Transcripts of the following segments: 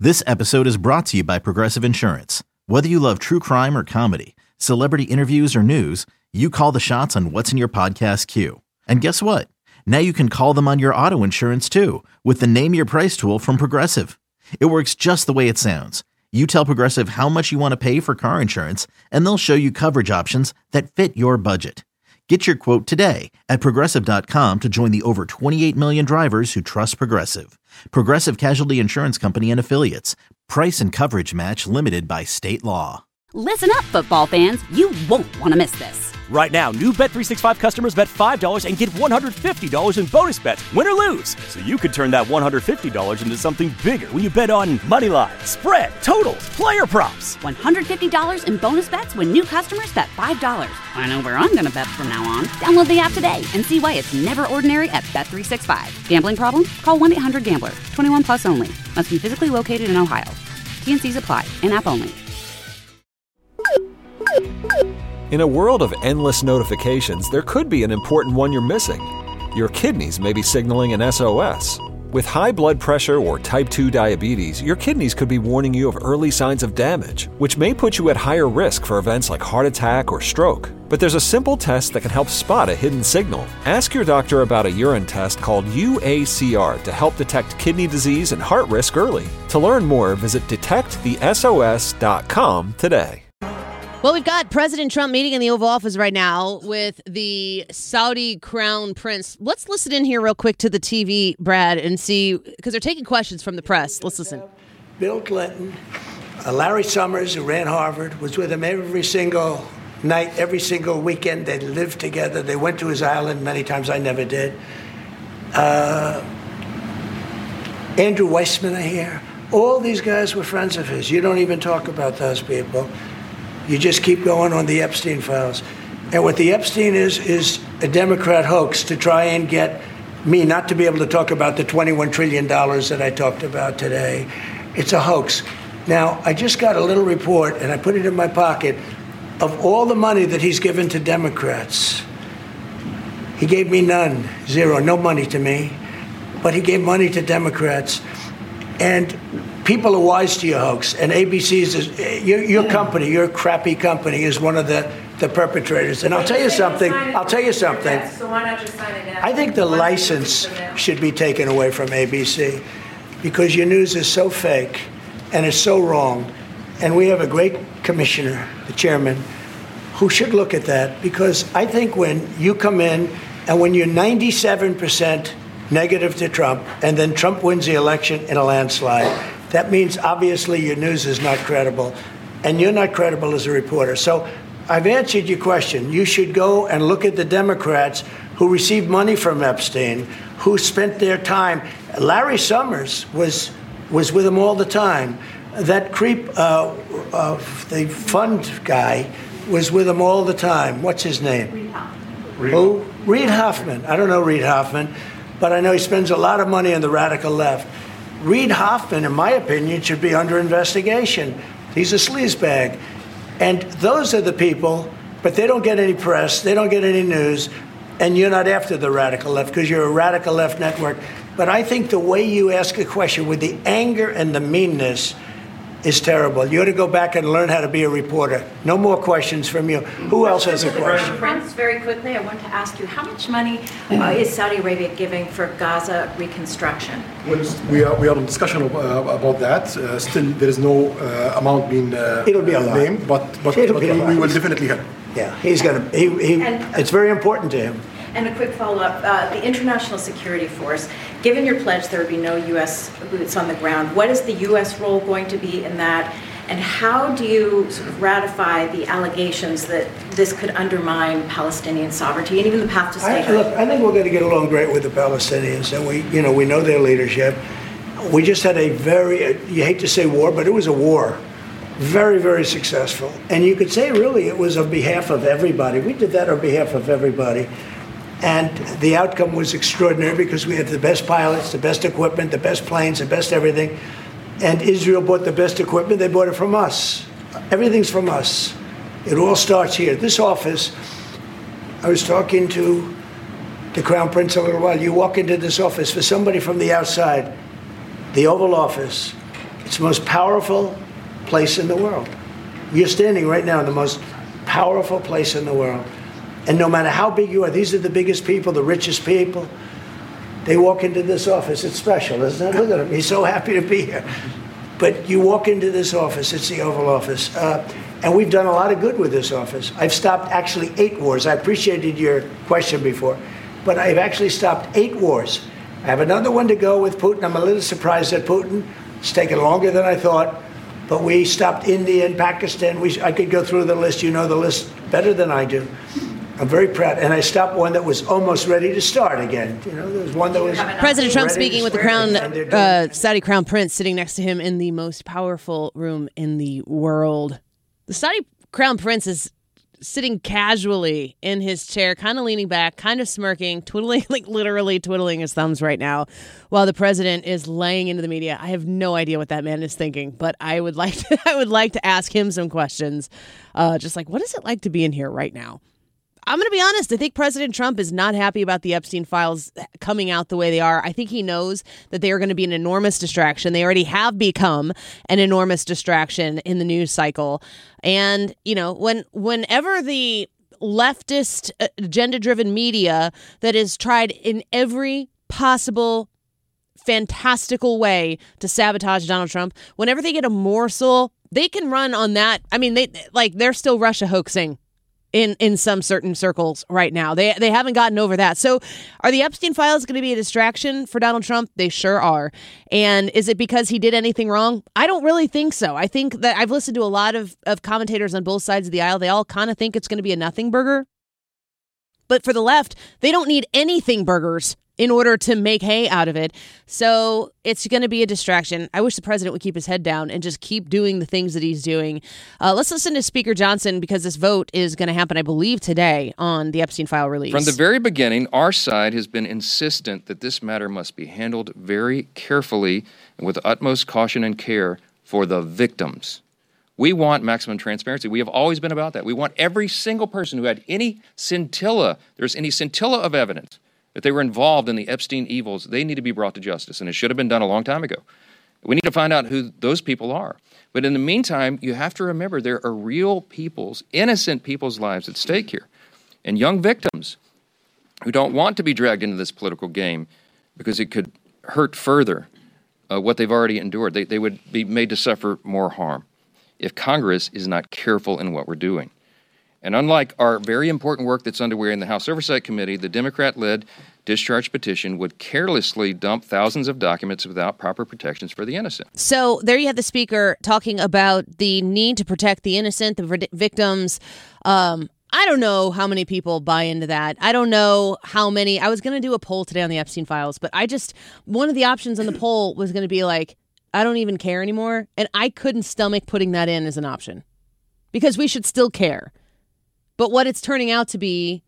This episode is brought to you by Progressive Insurance. Whether you love true crime or comedy, celebrity interviews or news, you call the shots on what's in your podcast queue. And guess what? Now you can call them on your auto insurance too with the Name Your Price tool from Progressive. It works just the way it sounds. You tell Progressive how much you want to pay for car insurance, and they'll show you coverage options that fit your budget. Get your quote today at Progressive.com to join the over 28 million drivers who trust Progressive. Progressive Casualty Insurance Company and Affiliates. Price and coverage match limited by state law. Listen up, football fans. You won't want to miss this. Right now, new Bet365 customers bet $5 and get $150 in bonus bets, win or lose. So you could turn that $150 into something bigger when you bet on moneyline, spread, totals, player props. $150 in bonus bets when new customers bet $5. I know where I'm going to bet from now on. Download the app today and see why it's never ordinary at Bet365. Gambling problem? Call 1-800-GAMBLER. 21 plus only. Must be physically located in Ohio. T&Cs apply. In-app only. In a world of endless notifications, there could be an important one you're missing. Your kidneys may be signaling an SOS. With high blood pressure or type 2 diabetes, your kidneys could be warning you of early signs of damage, which may put you at higher risk for events like heart attack or stroke. But there's a simple test that can help spot a hidden signal. Ask your doctor about a urine test called UACR to help detect kidney disease and heart risk early. To learn more, visit detectthesos.com today. Well, we've got President Trump meeting in the Oval Office right now with the Saudi Crown Prince. Let's listen in here real quick to the TV, Brad, and see, because they're taking questions from the press. Let's listen. Bill Clinton, Larry Summers, who ran Harvard, was with him every single night, every single weekend. They lived together. They went to his island many times. I never did. Andrew Weissman, I hear. All these guys were friends of his. You don't even talk about those people. You just keep going on the Epstein files. And what the Epstein is a Democrat hoax to try and get me not to be able to talk about the $21 trillion that I talked about today. It's a hoax. Now, I just got a little report, and I put it in my pocket, of all the money that he's given to Democrats. He gave me none, zero, no money to me. But he gave money to Democrats. And people are wise to your hoax, and ABC's your company, your crappy company, is one of the perpetrators. And I'll tell you something. So why not just sign it down? I think the license should be taken away from ABC because your news is so fake and it's so wrong. And we have a great commissioner, the chairman, who should look at that because I think when you come in and when you're 97% negative to Trump, and then Trump wins the election in a landslide, that means obviously your news is not credible, and you're not credible as a reporter. So I've answered your question. You should go and look at the Democrats who received money from Epstein, who spent their time. Larry Summers was with him all the time. That creep, the fund guy, was with him all the time. What's his name? Reid Hoffman. Who? Reid Hoffman. I don't know Reid Hoffman, but I know he spends a lot of money on the radical left. Reid Hoffman, in my opinion, should be under investigation. He's a sleazebag. And those are the people, but they don't get any press, they don't get any news, and you're not after the radical left because you're a radical left network. But I think the way you ask a question with the anger and the meanness is terrible. You ought to go back and learn how to be a reporter. No more questions from you. Who else has a question? Prince, very quickly, I want to ask you, how much money is Saudi Arabia giving for Gaza reconstruction? We are in discussion about that. Still, there is no amount being It'll be a lot. named, but we will definitely help. Yeah, he's going to. It's very important to him. And a quick follow-up, the International Security Force, given your pledge there would be no U.S. boots on the ground, what is the U.S. role going to be in that? And how do you sort of ratify the allegations that this could undermine Palestinian sovereignty and even the path to statehood? Look, I think we're going to get along great with the Palestinians, and we know their leadership. We just had a very, you hate to say war, but it was a war. Very, very successful. And you could say, really, it was on behalf of everybody. We did that on behalf of everybody. And the outcome was extraordinary because we had the best pilots, the best equipment, the best planes, the best everything. And Israel bought the best equipment. They bought it from us. Everything's from us. It all starts here. This office, I was talking to the Crown Prince a little while. You walk into this office, for somebody from the outside, the Oval Office, It's the most powerful place in the world. You're standing right now in the most powerful place in the world. And no matter how big you are, these are the biggest people, the richest people. They walk into this office. It's special, isn't it? Look at him. He's so happy to be here. But you walk into this office. It's the Oval Office. And we've done a lot of good with this office. I've stopped actually 8 wars. I appreciated your question before. But I've actually stopped 8 wars. I have another one to go with Putin. I'm a little surprised at Putin. It's taken longer than I thought. But we stopped India and Pakistan. I could go through the list. You know the list better than I do. I'm very proud. And I stopped one that was almost ready to start again. You know, there was one that was... President Trump speaking with the Saudi Crown Prince sitting next to him in the most powerful room in the world. The Saudi Crown Prince is sitting casually in his chair, kind of leaning back, kind of smirking, twiddling, like literally twiddling his thumbs right now, while the president is laying into the media. I have no idea what that man is thinking, but I would like to ask him some questions, just like, what is it like to be in here right now? I'm going to be honest. I think President Trump is not happy about the Epstein files coming out the way they are. I think he knows that they are going to be an enormous distraction. They already have become an enormous distraction in the news cycle. And, you know, whenever the leftist agenda-driven media that has tried in every possible fantastical way to sabotage Donald Trump, whenever they get a morsel, they can run on that. I mean, they're still Russia hoaxing in some certain circles right now. They haven't gotten over that. So are the Epstein files going to be a distraction for Donald Trump? They sure are. And is it because he did anything wrong? I don't really think so. I think that I've listened to a lot of commentators on both sides of the aisle. They all kind of think it's going to be a nothing burger. But for the left, they don't need anything burgers in order to make hay out of it. So it's going to be a distraction. I wish the president would keep his head down and just keep doing the things that he's doing. Let's listen to Speaker Johnson, because this vote is going to happen, I believe, today on the Epstein file release. From the very beginning, our side has been insistent that this matter must be handled very carefully and with utmost caution and care for the victims. We want maximum transparency. We have always been about that. We want every single person who had any scintilla of evidence that they were involved in the Epstein evils, they need to be brought to justice, and it should have been done a long time ago. We need to find out who those people are. But in the meantime, you have to remember there are real people's, innocent people's lives at stake here, and young victims who don't want to be dragged into this political game because it could hurt further what they've already endured. They would be made to suffer more harm if Congress is not careful in what we're doing. And unlike our very important work that's underway in the House Oversight Committee, the Democrat-led discharge petition would carelessly dump thousands of documents without proper protections for the innocent. So there you have the speaker talking about the need to protect the innocent, the victims. I don't know how many people buy into that. I don't know how many. I was going to do a poll today on the Epstein files, but one of the options on the poll was going to be like, I don't even care anymore. And I couldn't stomach putting that in as an option because we should still care. But what it's turning out to be,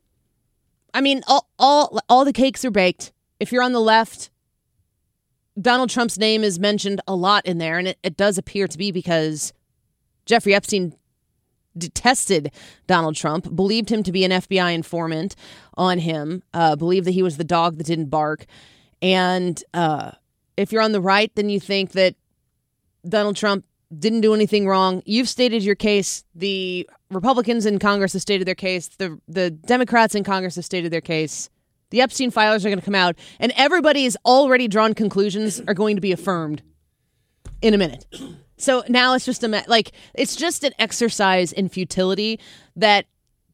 I mean, all the cakes are baked. If you're on the left, Donald Trump's name is mentioned a lot in there, and it does appear to be because Jeffrey Epstein detested Donald Trump, believed him to be an FBI informant on him, believed that he was the dog that didn't bark. And if you're on the right, then you think that Donald Trump didn't do anything wrong. You've stated your case. The Republicans in Congress have stated their case. The Democrats in Congress have stated their case. The Epstein files are going to come out, and everybody's already drawn conclusions are going to be affirmed in a minute. So now it's just it's just an exercise in futility that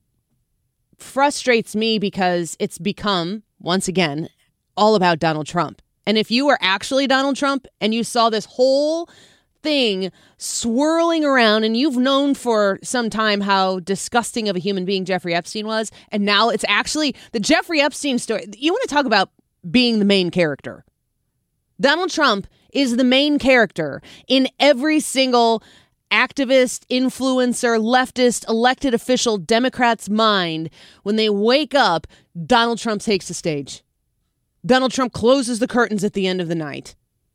frustrates me because it's become, once again, all about Donald Trump. And if you were actually Donald Trump and you saw this whole thing swirling around, and you've known for some time how disgusting of a human being Jeffrey Epstein was, and now it's actually the Jeffrey Epstein story. You want to talk about being the main character. Donald Trump is the main character in every single activist, influencer, leftist, elected official, Democrat's mind. When they wake up, Donald Trump takes the stage. Donald Trump closes the curtains at the end of the night.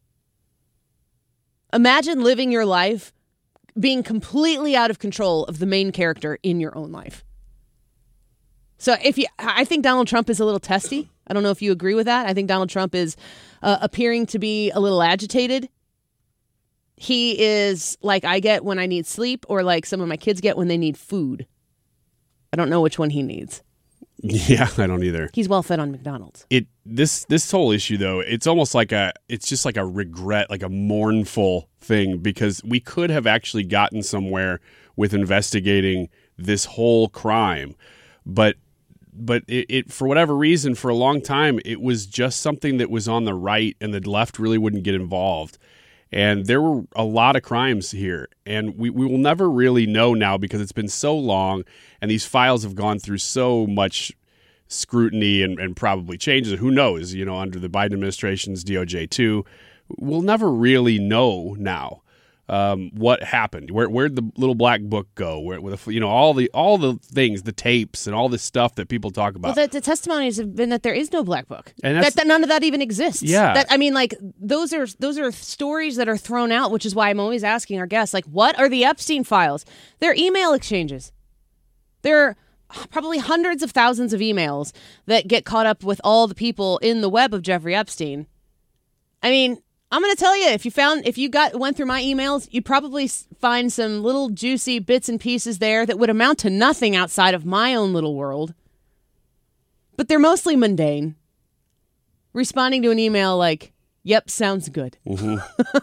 Imagine living your life being completely out of control of the main character in your own life. So I think Donald Trump is a little testy. I don't know if you agree with that. I think Donald Trump is appearing to be a little agitated. he is like I get when I need sleep, or like some of my kids get when they need food. I don't know which one he needs. Yeah, I don't either. He's well fed on McDonald's. This whole issue though, it's almost like it's just like a regret, like a mournful thing, because we could have actually gotten somewhere with investigating this whole crime, but it for whatever reason, for a long time, it was just something that was on the right, and the left really wouldn't get involved. And there were a lot of crimes here, and we will never really know now because it's been so long, and these files have gone through so much scrutiny and probably changes. Who knows? Under the Biden administration's DOJ too, we'll never really know now what happened. Where'd the little black book go? All the things, the tapes, and all this stuff that people talk about. Well, the testimonies have been that there is no black book, and that none of that even exists. Yeah, those are stories that are thrown out, which is why I'm always asking our guests, like, what are the Epstein files? They're email exchanges. They're probably hundreds of thousands of emails that get caught up with all the people in the web of Jeffrey Epstein. I mean, I'm going to tell you, if you went through my emails, you'd probably find some little juicy bits and pieces there that would amount to nothing outside of my own little world. But they're mostly mundane. Responding to an email like, "Yep, sounds good." Mm-hmm.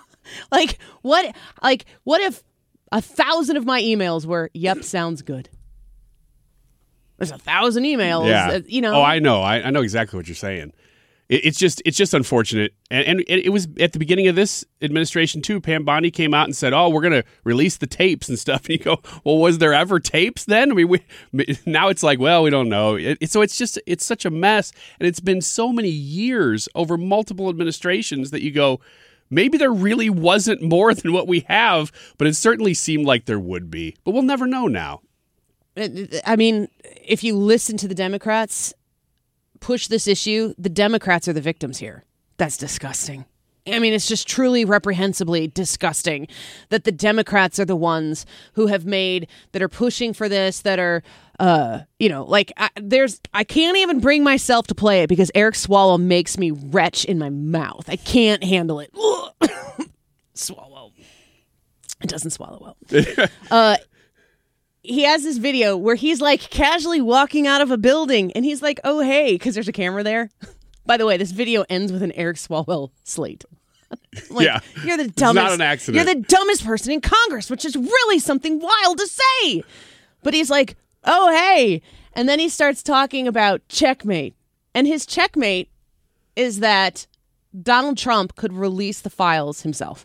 What if 1,000 of my emails were, "Yep, sounds good"? There's 1,000 emails. Yeah. Oh, I know. I know exactly what you're saying. It's just unfortunate. And it was at the beginning of this administration, too. Pam Bondi came out and said, "Oh, we're going to release the tapes and stuff." And you go, well, was there ever tapes then? I mean, now it's like, well, we don't know. So it's such a mess. And it's been so many years over multiple administrations that you go, maybe there really wasn't more than what we have. But it certainly seemed like there would be. But we'll never know now. I mean, if you listen to the Democrats push this issue, the Democrats are the victims here. That's disgusting. I mean, it's just truly reprehensibly disgusting that the Democrats are the ones who that are pushing for this, that are, I can't even bring myself to play it because Eric Swalwell makes me retch in my mouth. I can't handle it. Swallow. It doesn't swallow well. He has this video where he's like casually walking out of a building and he's like, "Oh, hey," because there's a camera there. By the way, this video ends with an Eric Swalwell slate. Yeah. You're the dumbest. It's not an accident. You're the dumbest person in Congress, which is really something wild to say. But he's like, "Oh, hey." And then he starts talking about checkmate. And his checkmate is that Donald Trump could release the files himself.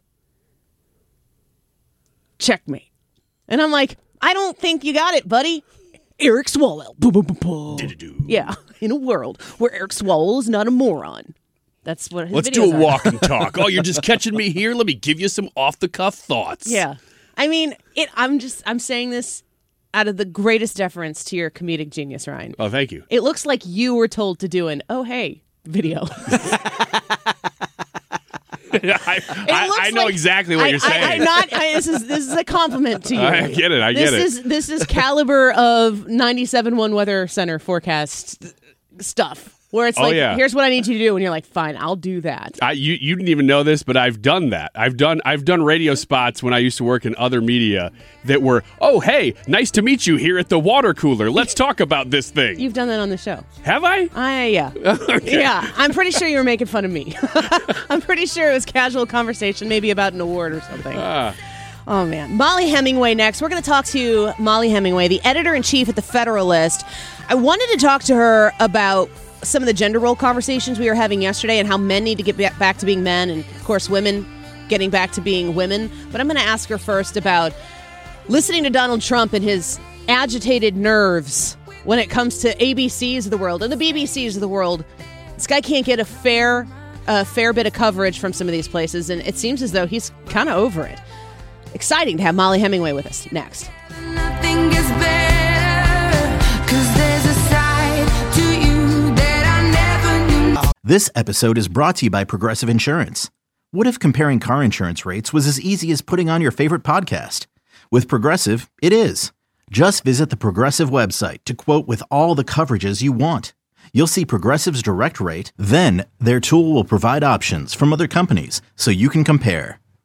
Checkmate. And I'm like, I don't think you got it, buddy. Eric Swalwell. Boom, boom, boom, boom. Yeah, in a world where Eric Swalwell is not a moron. That's what his Let's do a walk and talk. Oh, you're just catching me here? Let me give you some off-the-cuff thoughts. Yeah. I mean, I'm saying this out of the greatest deference to your comedic genius, Ryan. Oh, thank you. It looks like you were told to do an "oh, hey" video. I know exactly what you're saying. This is a compliment to you. I get it. This is caliber of 97.1 Weather Center forecast stuff. Where it's here's what I need you to do, and you're like, fine, I'll do that. You didn't even know this, but I've done that. I've done radio spots when I used to work in other media that were, "Oh, hey, nice to meet you here at the water cooler. Let's talk about this thing." You've done that on the show. Have I? Yeah. Okay. Yeah, I'm pretty sure you were making fun of me. I'm pretty sure it was casual conversation, maybe about an award or something. Oh, man. Mollie Hemingway next. We're going to talk to Mollie Hemingway, the editor-in-chief at The Federalist. I wanted to talk to her about some of the gender role conversations we were having yesterday and how men need to get back to being men, and of course women getting back to being women. But I'm going to ask her first about listening to Donald Trump and his agitated nerves when it comes to ABCs of the world and the BBCs of the world. This guy can't get a fair bit of coverage from some of these places, and it seems as though he's kind of over it. Exciting to have Mollie Hemingway with us next. Nothing is better, 'cause there's a side to you that I never knew. This episode is brought to you by Progressive Insurance. What if comparing car insurance rates was as easy as putting on your favorite podcast? With Progressive, it is. Just visit the Progressive website to quote with all the coverages you want. You'll see Progressive's direct rate, then their tool will provide options from other companies so you can compare.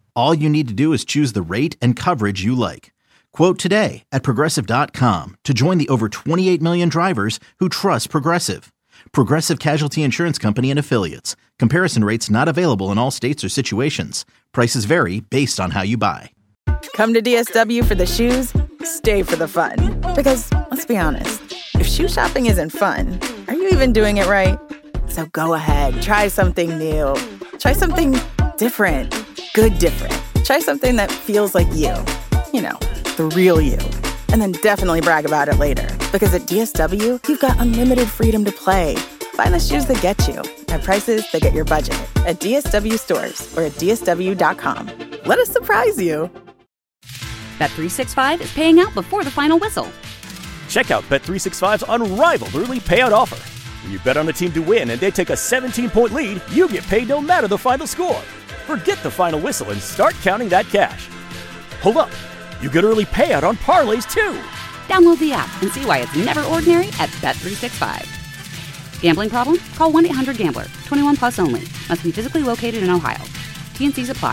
All you need to do is choose the rate and coverage you like. Quote today at Progressive.com to join the over 28 million drivers who trust Progressive. Progressive Casualty Insurance Company and Affiliates. Comparison rates not available in all states or situations. Prices vary based on how you buy. Come to DSW for the shoes, stay for the fun. Because, let's be honest, if shoe shopping isn't fun, are you even doing it right? So go ahead, try something new. Try something different. Good different. Try something that feels like you. You know, the real you. And then definitely brag about it later. Because at DSW, you've got unlimited freedom to play. Find the shoes that get you at prices that get your budget at DSW stores or at DSW.com. Let us surprise you. Bet365 is paying out before the final whistle. Check out Bet365's unrivaled early payout offer. When you bet on a team to win and they take a 17-point lead, you get paid no matter the final score. Forget the final whistle and start counting that cash. Hold up. You get early payout on parlays, too. Download the app and see why it's never ordinary at Bet365. Gambling problem? Call 1-800-GAMBLER. 21 plus only. Must be physically located in Ohio. T&Cs apply.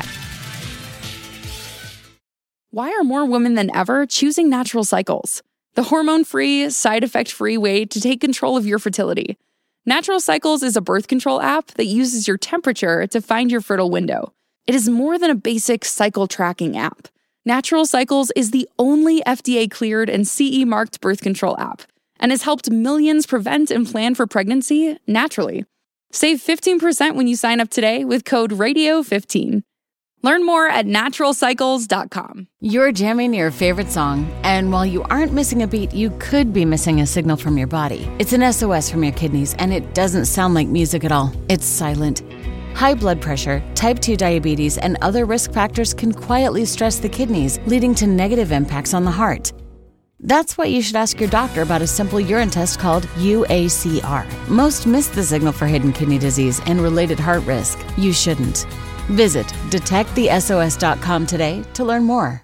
Why are more women than ever choosing Natural Cycles? The hormone-free, side-effect-free way to take control of your fertility. Natural Cycles is a birth control app that uses your temperature to find your fertile window. It is more than a basic cycle tracking app. Natural Cycles is the only FDA-cleared and CE-marked birth control app and has helped millions prevent and plan for pregnancy naturally. Save 15% when you sign up today with code RADIO15. Learn more at naturalcycles.com. You're jamming your favorite song, and while you aren't missing a beat, you could be missing a signal from your body. It's an SOS from your kidneys, and it doesn't sound like music at all. It's silent. High blood pressure, type 2 diabetes, and other risk factors can quietly stress the kidneys, leading to negative impacts on the heart. That's why you should ask your doctor about a simple urine test called UACR. Most miss the signal for hidden kidney disease and related heart risk. You shouldn't. Visit detectthesos.com today to learn more.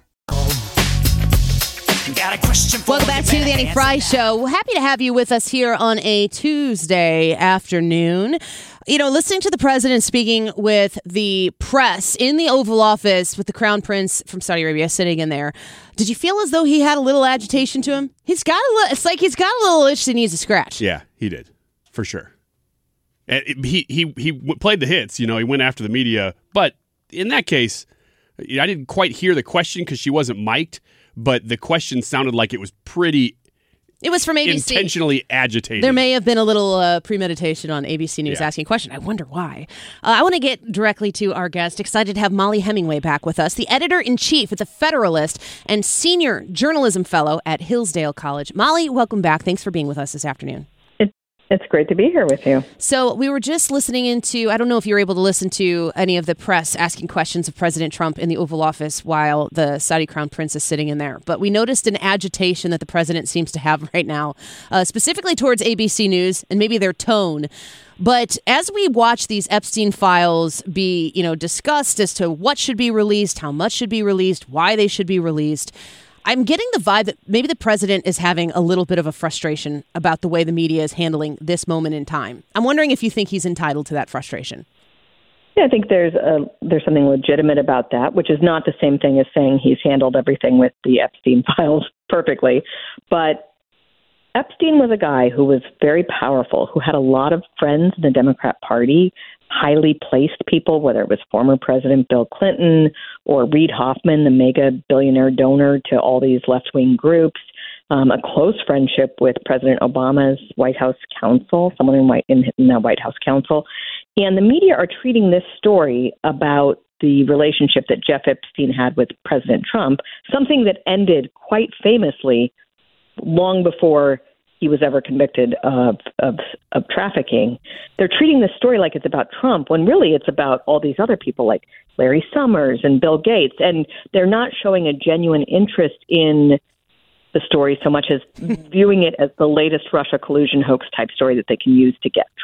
Welcome back to the Annie Fry Show. Happy to have you with us here on a Tuesday afternoon. You know, listening to the president speaking with the press in the Oval Office with the Crown Prince from Saudi Arabia sitting in there, did you feel as though he had a little agitation to him? It's like he's got a little itch that needs to scratch. Yeah, he did, for sure. And he played the hits, you know, he went after the media. But in that case, I didn't quite hear the question because she wasn't mic'd, but the question sounded like it was pretty... It was from ABC. Intentionally agitated. There may have been a little premeditation on ABC News asking a question. I wonder why. I want to get directly to our guest. Excited to have Mollie Hemingway back with us, the editor-in-chief at The Federalist and senior journalism fellow at Hillsdale College. Mollie, welcome back. Thanks for being with us this afternoon. It's great to be here with you. So we were just listening into, I don't know if you were able to listen to any of the press asking questions of President Trump in the Oval Office while the Saudi Crown Prince is sitting in there. But we noticed an agitation that the president seems to have right now, specifically towards ABC News and maybe their tone. But as we watch these Epstein files be, discussed as to what should be released, how much should be released, why they should be released, I'm getting the vibe that maybe the president is having a little bit of a frustration about the way the media is handling this moment in time. I'm wondering if you think he's entitled to that frustration. Yeah, I think there's something legitimate about that, which is not the same thing as saying he's handled everything with the Epstein files perfectly. But Epstein was a guy who was very powerful, who had a lot of friends in the Democrat Party, highly placed people, whether it was former President Bill Clinton or Reid Hoffman, the mega billionaire donor to all these left-wing groups, a close friendship with President Obama's White House counsel, someone in the White House counsel. And the media are treating this story about the relationship that Jeff Epstein had with President Trump, something that ended quite famously long before he was ever convicted of trafficking. They're treating this story like it's about Trump, when really it's about all these other people like Larry Summers and Bill Gates, and they're not showing a genuine interest in the story so much as viewing it as the latest Russia collusion hoax type story that they can use to get Trump.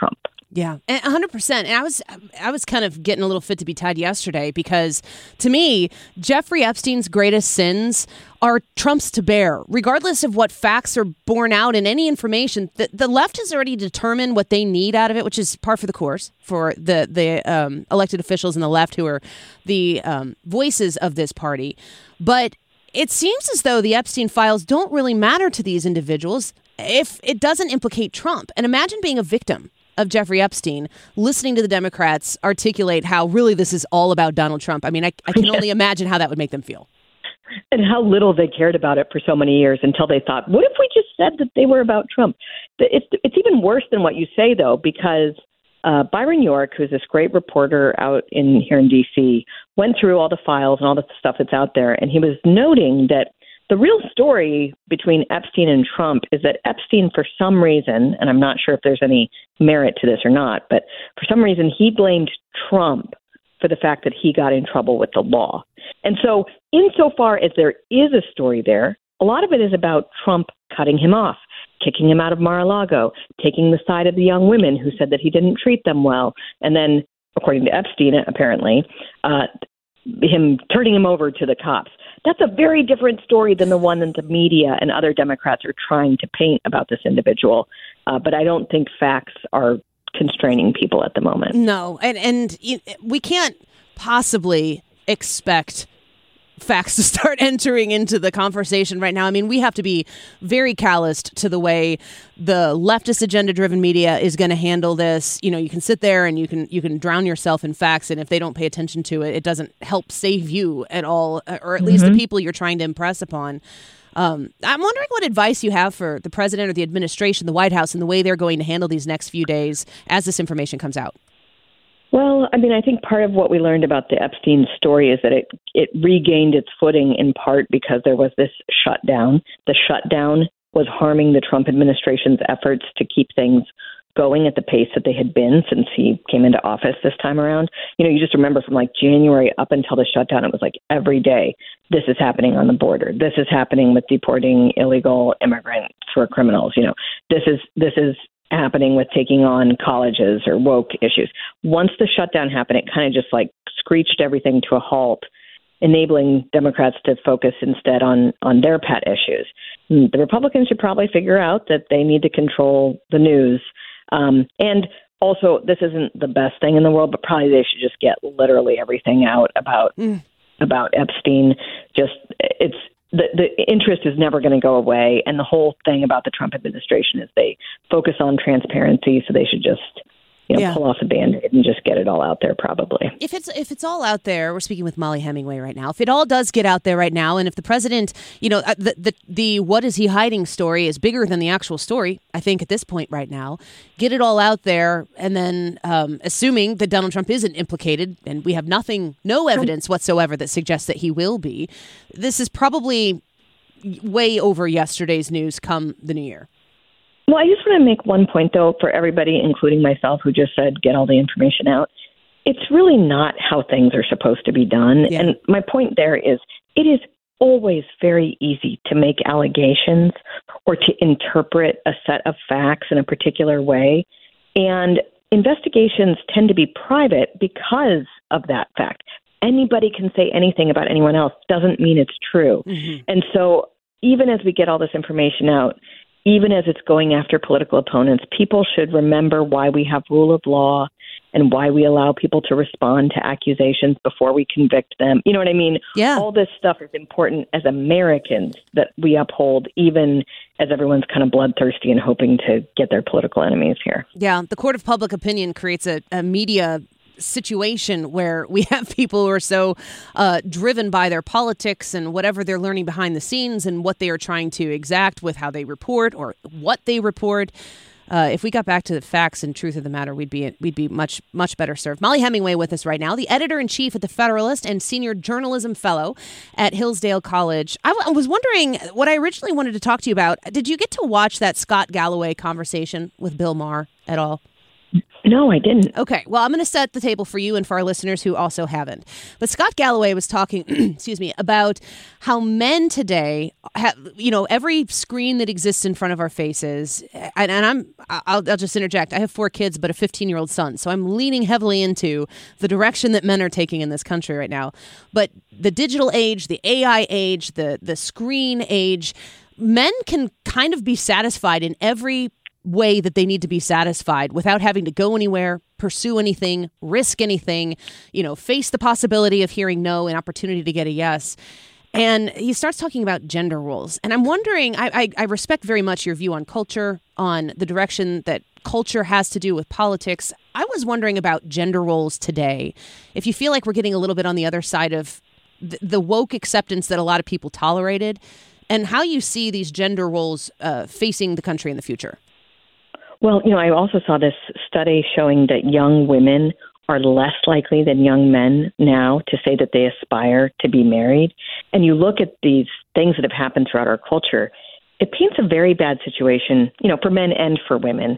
Yeah, 100%. And I was kind of getting a little fit to be tied yesterday because, to me, Jeffrey Epstein's greatest sins are Trump's to bear. Regardless of what facts are borne out in any information, the left has already determined what they need out of it, which is par for the course for the elected officials in the left who are the voices of this party. But it seems as though the Epstein files don't really matter to these individuals if it doesn't implicate Trump. And imagine being a victim of Jeffrey Epstein, listening to the Democrats articulate how really this is all about Donald Trump. I mean, I can only imagine how that would make them feel. And how little they cared about it for so many years until they thought, what if we just said that they were about Trump? It's even worse than what you say, though, because Byron York, who's this great reporter out here in D.C., went through all the files and all the stuff that's out there, and he was noting that the real story between Epstein and Trump is that Epstein, for some reason, and I'm not sure if there's any merit to this or not, but for some reason he blamed Trump for the fact that he got in trouble with the law. And so insofar as there is a story there, a lot of it is about Trump cutting him off, kicking him out of Mar-a-Lago, taking the side of the young women who said that he didn't treat them well, and then, according to Epstein, apparently, him turning him over to the cops. That's a very different story than the one that the media and other Democrats are trying to paint about this individual. But I don't think facts are constraining people at the moment. No, and we can't possibly expect facts to start entering into the conversation right now. I mean, we have to be very calloused to the way the leftist agenda-driven media is going to handle this. You know, you can sit there and you can drown yourself in facts, and if they don't pay attention to it, it doesn't help save you at all, or at least the people you're trying to impress upon. I'm wondering what advice you have for the president or the administration, the White House, and the way they're going to handle these next few days as this information comes out. Well, I mean, I think part of what we learned about the Epstein story is that it regained its footing in part because there was this shutdown. The shutdown was harming the Trump administration's efforts to keep things going at the pace that they had been since he came into office this time around. You know, you just remember from like January up until the shutdown, it was like every day, this is happening on the border. This is happening with deporting illegal immigrants for criminals. You know, this is happening with taking on colleges or woke issues. Once the shutdown happened, it kind of just like screeched everything to a halt, enabling Democrats to focus instead on their pet issues. The Republicans should probably figure out that they need to control the news. And also, this isn't the best thing in the world, but probably they should just get literally everything out about Epstein. Just the interest is never going to go away. And the whole thing about the Trump administration is they focus on transparency. So they should just, pull off the Band-Aid and just get it all out there probably. If it's all out there, we're speaking with Molly Hemingway right now. If it all does get out there right now, and if the president, the what is he hiding story is bigger than the actual story, I think at this point right now, get it all out there. And then assuming that Donald Trump isn't implicated, and we have no evidence whatsoever that suggests that he will be, this is probably way over yesterday's news come the new year. Well, I just want to make one point, though, for everybody, including myself, who just said get all the information out. It's really not how things are supposed to be done. Yeah. And my point there is it is always very easy to make allegations or to interpret a set of facts in a particular way. And investigations tend to be private because of that fact. Anybody can say anything about anyone else doesn't mean it's true. Mm-hmm. And so even as we get all this information out, even as it's going after political opponents, people should remember why we have rule of law and why we allow people to respond to accusations before we convict them. You know what I mean? Yeah. All this stuff is important as Americans that we uphold, even as everyone's kind of bloodthirsty and hoping to get their political enemies here. Yeah. The court of public opinion creates a media situation where we have people who are so driven by their politics and whatever they're learning behind the scenes and what they are trying to exact with how they report or what they report. If we got back to the facts and truth of the matter, we'd be much better served. Molly Hemingway with us right now, the editor-in-chief at The Federalist and senior journalism fellow at Hillsdale College. I was wondering what I originally wanted to talk to you about. Did you get to watch that Scott Galloway conversation with Bill Maher at all? No, I didn't. Okay. Well, I'm going to set the table for you and for our listeners who also haven't. But Scott Galloway was talking, excuse me, about how men today have, every screen that exists in front of our faces. And I'll just interject. I have 4 kids, but a 15-year-old son. So I'm leaning heavily into the direction that men are taking in this country right now. But the digital age, the AI age, the screen age, men can kind of be satisfied in every way that they need to be satisfied without having to go anywhere, pursue anything, risk anything, face the possibility of hearing no, an opportunity to get a yes. And he starts talking about gender roles. And I'm wondering, I respect very much your view on culture, on the direction that culture has to do with politics. I was wondering about gender roles today. If you feel like we're getting a little bit on the other side of the woke acceptance that a lot of people tolerated, and how you see these gender roles facing the country in the future. Well, I also saw this study showing that young women are less likely than young men now to say that they aspire to be married. And you look at these things that have happened throughout our culture, it paints a very bad situation, for men and for women.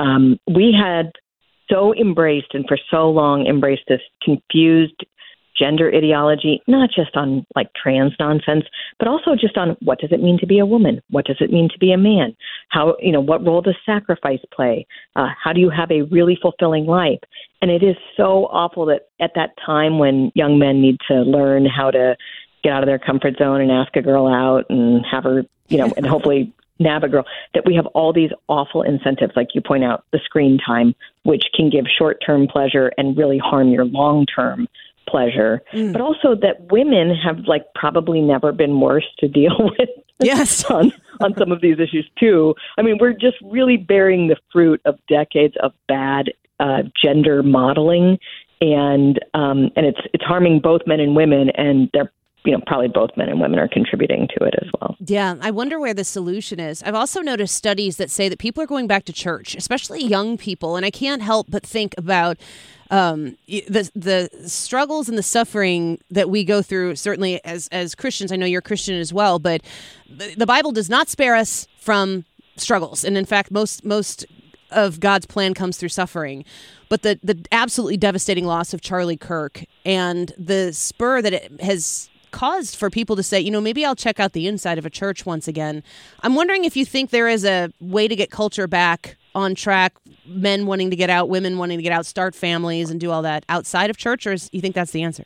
We had so embraced and for so long embraced this confused gender ideology, not just on like trans nonsense, but also just on what does it mean to be a woman? What does it mean to be a man? How, what role does sacrifice play? How do you have a really fulfilling life? And it is so awful that at that time when young men need to learn how to get out of their comfort zone and ask a girl out and have her, and hopefully nab a girl, that we have all these awful incentives, like you point out, the screen time, which can give short-term pleasure and really harm your long-term pleasure, but also that women have probably never been worse to deal with. Yes, on some of these issues too. I mean, we're just really bearing the fruit of decades of bad gender modeling, and it's harming both men and women, and they're probably both men and women are contributing to it as well. Yeah, I wonder where the solution is. I've also noticed studies that say that people are going back to church, especially young people, and I can't help but think about the struggles and the suffering that we go through, certainly as Christians. I know you're a Christian as well, but the Bible does not spare us from struggles. And in fact, most of God's plan comes through suffering. But the absolutely devastating loss of Charlie Kirk and the spur that it has caused for people to say, maybe I'll check out the inside of a church once again. I'm wondering if you think there is a way to get culture back on track, men wanting to get out, women wanting to get out, start families and do all that outside of church, or you think that's the answer?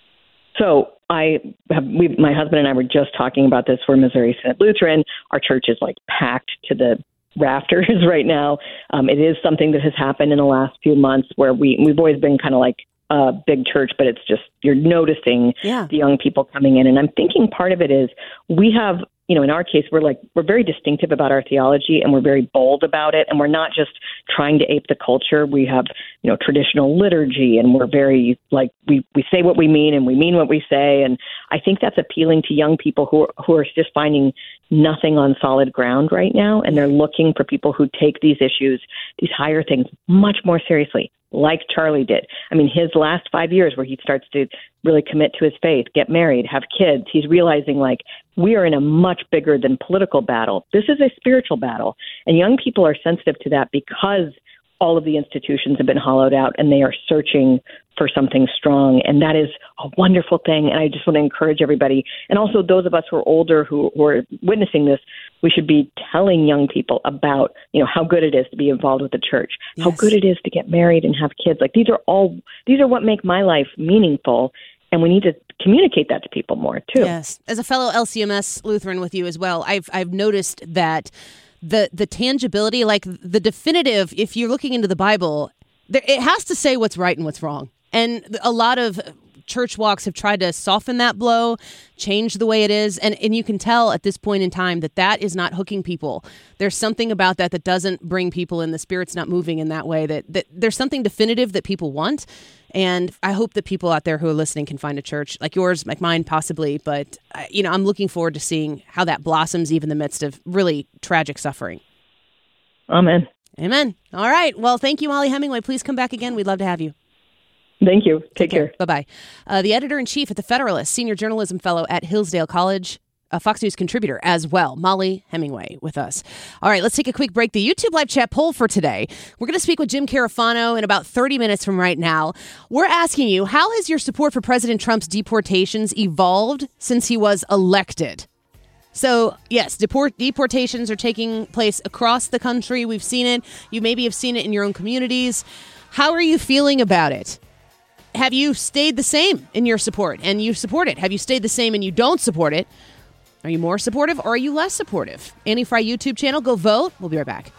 So my husband and I were just talking about this. We're Missouri Synod Lutheran. Our church is packed to the rafters right now. It is something that has happened in the last few months where we've always been kind of like a big church, but it's just you're noticing the young people coming in. And I'm thinking part of it is we have, in our case, we're very distinctive about our theology and we're very bold about it. And we're not just trying to ape the culture. We have, traditional liturgy and we're very we say what we mean and we mean what we say. And I think that's appealing to young people who are just finding nothing on solid ground right now. And they're looking for people who take these issues, these higher things much more seriously, like Charlie did. I mean, his last 5 years where he starts to really commit to his faith, get married, have kids, he's realizing we are in a much bigger than political battle. This is a spiritual battle. And young people are sensitive to that because all of the institutions have been hollowed out and they are searching for something strong. And that is a wonderful thing. And I just want to encourage everybody. And also those of us who are older who are witnessing this, we should be telling young people about, how good it is to be involved with the church, how good it is to get married and have kids. These are what make my life meaningful. And we need to communicate that to people more too. Yes. As a fellow LCMS Lutheran with you as well, I've noticed that the tangibility, the definitive, if you're looking into the Bible, it has to say what's right and what's wrong. And a lot of church walks have tried to soften that blow, change the way it is. And you can tell at this point in time that is not hooking people. There's something about that doesn't bring people in. The Spirit's not moving in that way, that there's something definitive that people want. And I hope that people out there who are listening can find a church like yours, like mine, possibly. But, I'm looking forward to seeing how that blossoms even in the midst of really tragic suffering. Amen. Amen. All right. Well, thank you, Mollie Hemingway. Please come back again. We'd love to have you. Thank you. Take care. Bye-bye. The editor-in-chief at The Federalist, senior journalism fellow at Hillsdale College, a Fox News contributor as well, Molly Hemingway, with us. All right, let's take a quick break. The YouTube live chat poll for today. We're going to speak with Jim Carafano in about 30 minutes from right now. We're asking you, how has your support for President Trump's deportations evolved since he was elected? So, yes, deportations are taking place across the country. We've seen it. You maybe have seen it in your own communities. How are you feeling about it? Have you stayed the same in your support and you support it? Have you stayed the same and you don't support it? Are you more supportive or are you less supportive? Annie Fry YouTube channel, go vote. We'll be right back.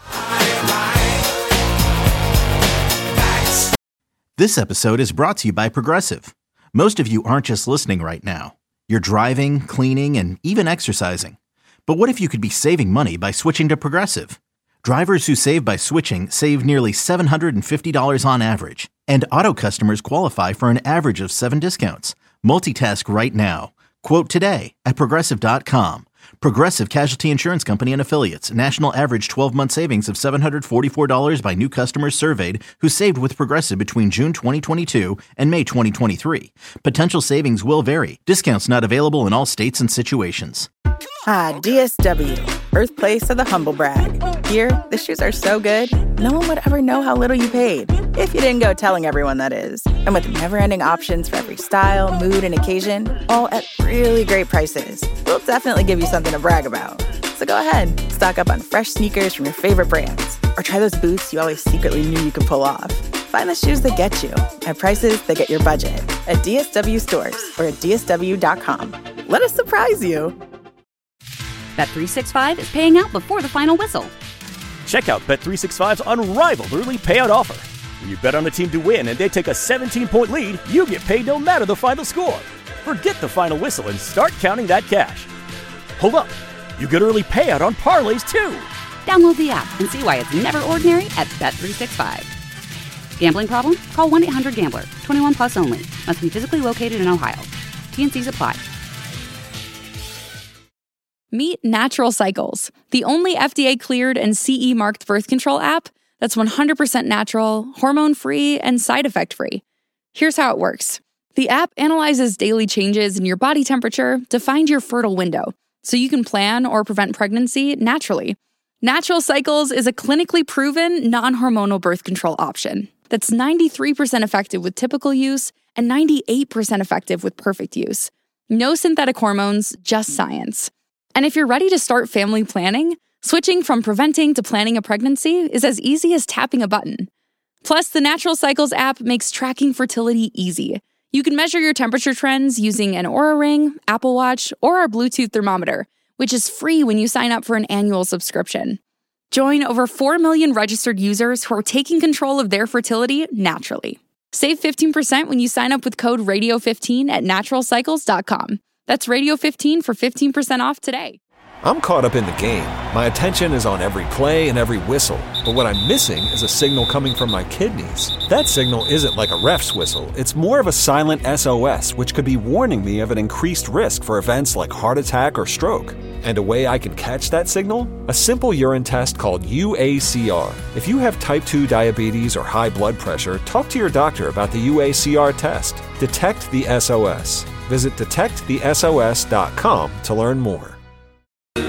This episode is brought to you by Progressive. Most of you aren't just listening right now. You're driving, cleaning, and even exercising. But what if you could be saving money by switching to Progressive? Drivers who save by switching save nearly $750 on average. And auto customers qualify for an average of 7 discounts. Multitask right now. Quote today at Progressive.com. Progressive Casualty Insurance Company and Affiliates. National average 12-month savings of $744 by new customers surveyed who saved with Progressive between June 2022 and May 2023. Potential savings will vary. Discounts not available in all states and situations. DSW, birthplace of the humble brag. Here, the shoes are so good, no one would ever know how little you paid. If you didn't go telling everyone, that is. And with never-ending options for every style, mood, and occasion, all at really great prices, we'll definitely give you something to brag about. So go ahead, stock up on fresh sneakers from your favorite brands, or try those boots you always secretly knew you could pull off. Find the shoes that get you at prices that get your budget at DSW stores or at DSW.com. Let us surprise you. Bet365 is paying out before the final whistle. Check out Bet365's unrivaled early payout offer. When you bet on a team to win and they take a 17-point lead, you get paid no matter the final score. Forget the final whistle and start counting that cash. Hold up. You get early payout on parlays, too. Download the app and see why it's never ordinary at Bet365. Gambling problem? Call 1-800-GAMBLER. 21 plus only. Must be physically located in Ohio. T&Cs apply. Meet Natural Cycles, the only FDA-cleared and CE-marked birth control app that's 100% natural, hormone-free, and side effect-free. Here's how it works. The app analyzes daily changes in your body temperature to find your fertile window, so you can plan or prevent pregnancy naturally. Natural Cycles is a clinically proven, non-hormonal birth control option that's 93% effective with typical use and 98% effective with perfect use. No synthetic hormones, just science. And if you're ready to start family planning, switching from preventing to planning a pregnancy is as easy as tapping a button. Plus, the Natural Cycles app makes tracking fertility easy. You can measure your temperature trends using an Oura Ring, Apple Watch, or our Bluetooth thermometer, which is free when you sign up for an annual subscription. Join over 4 million registered users who are taking control of their fertility naturally. Save 15% when you sign up with code RADIO15 at naturalcycles.com. That's Radio15 for 15% off today. I'm caught up in the game. My attention is on every play and every whistle. But what I'm missing is a signal coming from my kidneys. That signal isn't like a ref's whistle. It's more of a silent SOS, which could be warning me of an increased risk for events like heart attack or stroke. And a way I can catch that signal? A simple urine test called UACR. If you have type 2 diabetes or high blood pressure, talk to your doctor about the UACR test. Detect the SOS. Visit detectthesos.com to learn more. The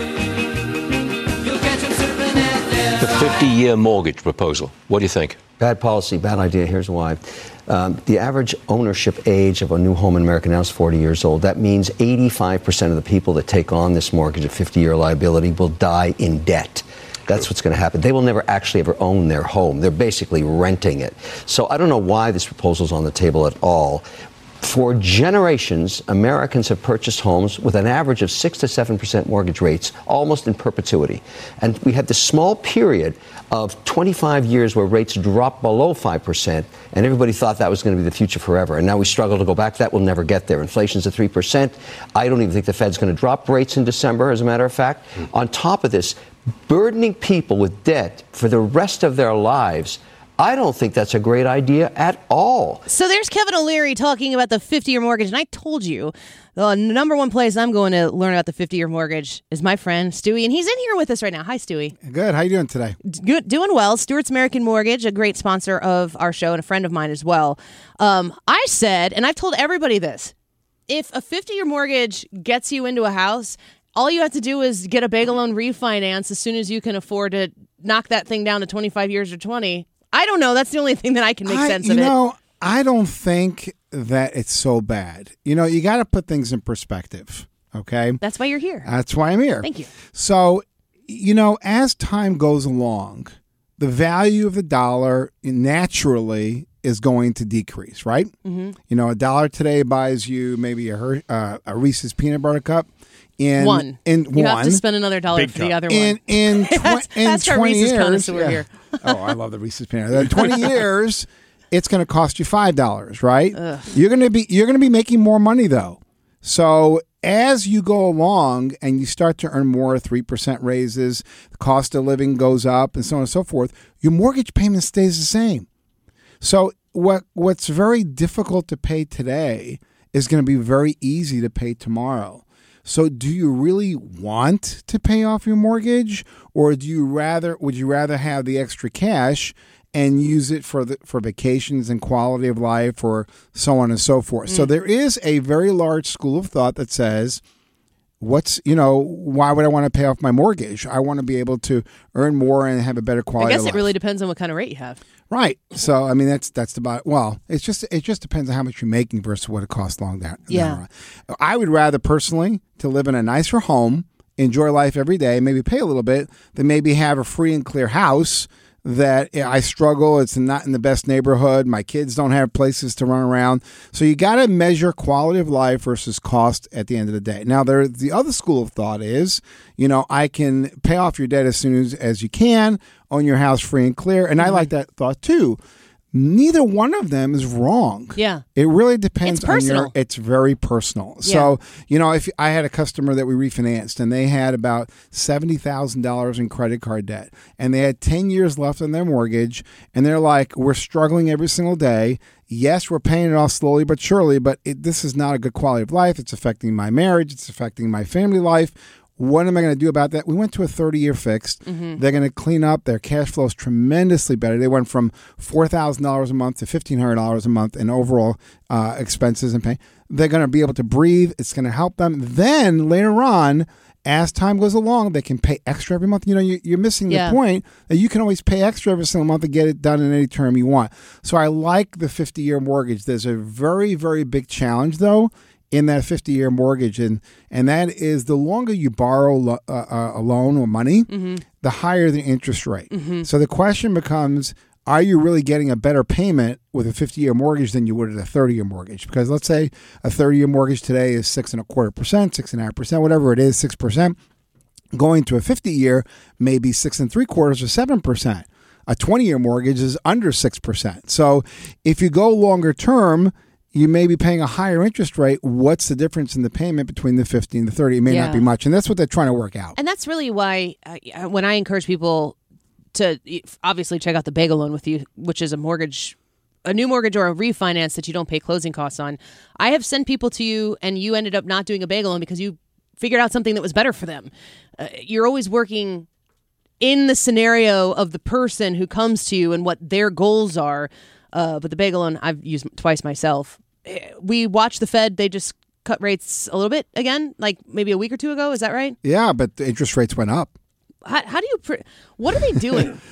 50-year mortgage proposal. What do you think? Bad policy, bad idea. Here's why. The average ownership age of a new home in America now is 40 years old. That means 85% of the people that take on this mortgage, a 50-year liability, will die in debt. That's what's going to happen. They will never actually ever own their home. They're basically renting it. So I don't know why this proposal is on the table at all. For generations, Americans have purchased homes with an average of 6 to 7% mortgage rates, almost in perpetuity. And we had this small period of 25 years where rates dropped below 5%, and everybody thought that was going to be the future forever. And now we struggle to go back to that. We'll never get there. Inflation's at 3%. I don't even think the Fed's going to drop rates in December, as a matter of fact. On top of this, burdening people with debt for the rest of their lives, I don't think that's a great idea at all. So there's Kevin O'Leary talking about the 50-year mortgage. And I told you the number one place I'm going to learn about the 50-year mortgage is my friend Stewie. And he's in here with us right now. Hi, Stewie. Good. How you doing today? Good. Doing well. Stewart's American Mortgage, a great sponsor of our show and a friend of mine as well. I said, and I've told everybody this, if a 50-year mortgage gets you into a house, all you have to do is get a bagel loan refinance as soon as you can afford to knock that thing down to 25 years or 20. I don't know. That's the only thing that I can make sense of it. I don't think that it's so bad. You got to put things in perspective, okay? That's why you're here. That's why I'm here. Thank you. So, as time goes along, the value of the dollar naturally is going to decrease, right? Mm-hmm. A dollar today buys you maybe a Reese's peanut butter cup. One. You have to spend another $1 for the other one. In 20 Reese's years, here. Oh, I love the Reese's peanut butter. In 20 years, it's going to cost you $5, right? Ugh. You're going to be making more money though. So as you go along and you start to earn more 3% raises, the cost of living goes up, and so on and so forth, your mortgage payment stays the same. So what's very difficult to pay today is going to be very easy to pay tomorrow. So do you really want to pay off your mortgage, or would you rather have the extra cash and use it for vacations and quality of life, or so on and so forth? So there is a very large school of thought that says, why would I want to pay off my mortgage? I want to be able to earn more and have a better quality of life. I guess it really depends on what kind of rate you have. Right. So, I mean, that's about, it just depends on how much you're making versus what it costs long down. Yeah. I would rather personally to live in a nicer home, enjoy life every day, maybe pay a little bit, than maybe have a free and clear house that I struggle. It's not in the best neighborhood. My kids don't have places to run around. So you got to measure quality of life versus cost at the end of the day. Now, the other school of thought is, I can pay off your debt as soon as you can, own your house free and clear. And I like that thought too. Neither one of them is wrong. Yeah. It really depends It's personal. it's very personal. Yeah. So, if I had a customer that we refinanced and they had about $70,000 in credit card debt and they had 10 years left on their mortgage and they're like, we're struggling every single day. Yes, we're paying it off slowly but surely, but this is not a good quality of life. It's affecting my marriage. It's affecting my family life. What am I going to do about that? We went to a 30-year fixed. Mm-hmm. They're going to clean up. Their cash flow is tremendously better. They went from $4,000 a month to $1,500 a month in overall expenses and pay. They're going to be able to breathe. It's going to help them. Then later on, as time goes along, they can pay extra every month. You're missing the point that you can always pay extra every single month and get it done in any term you want. So I like the 50-year mortgage. There's a very, very big challenge, though, in that 50-year mortgage, and that is the longer you borrow a loan or money, the higher the interest rate. Mm-hmm. So the question becomes, are you really getting a better payment with a 50-year mortgage than you would at a 30-year mortgage? Because let's say a 30-year mortgage today is 6.25%, 6.5%, whatever it is, 6%. Going to a 50-year, maybe 6.75% or 7%. A 20-year mortgage is under 6%. So if you go longer term, you may be paying a higher interest rate. What's the difference in the payment between the 50 and the 30? It may not be much. And that's what they're trying to work out. And that's really why when I encourage people to obviously check out the Bagel Loan with you, which is a new mortgage or a refinance that you don't pay closing costs on. I have sent people to you and you ended up not doing a Bagel Loan because you figured out something that was better for them. You're always working in the scenario of the person who comes to you and what their goals are. But the Bagel Loan, I've used twice myself. We watched the Fed. They just cut rates a little bit again, like maybe a week or two ago. Is that right? Yeah, but the interest rates went up. How do you... what are they doing?